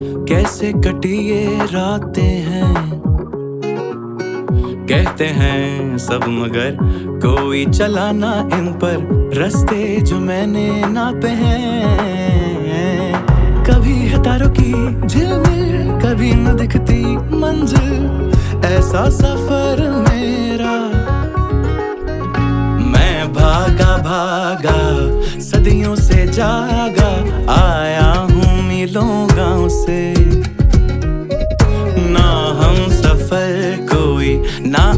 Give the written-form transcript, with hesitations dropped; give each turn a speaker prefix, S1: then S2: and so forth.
S1: कैसे कटी ये रातें हैं, कहते हैं सब मगर कोई चला ना इन पर रास्ते जो मैंने नापे हैं। कभी है तारों की झिलमिल, कभी न दिखती मंजिल, ऐसा सफर मेरा। मैं भागा भागा सदियों से जागा, आया हूँ मीलों गाँव से। ना हम सफर कोई ना